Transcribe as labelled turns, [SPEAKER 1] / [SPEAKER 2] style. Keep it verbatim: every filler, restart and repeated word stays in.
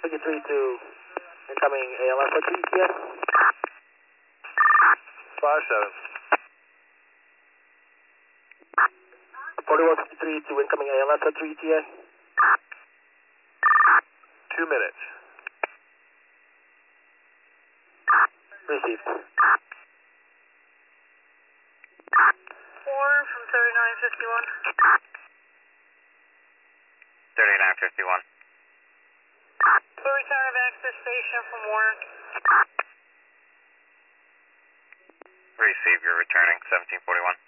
[SPEAKER 1] fifty-three to incoming A L S at E T A.
[SPEAKER 2] five seven.
[SPEAKER 1] forty-one fifty-three to incoming A L S at E T A.
[SPEAKER 2] Two minutes.
[SPEAKER 1] Received.
[SPEAKER 3] Warren from thirty-nine fifty-one.
[SPEAKER 4] thirty-nine fifty-one.
[SPEAKER 3] We'll return of access station from Warren.
[SPEAKER 4] Receive, you're returning seventeen forty-one.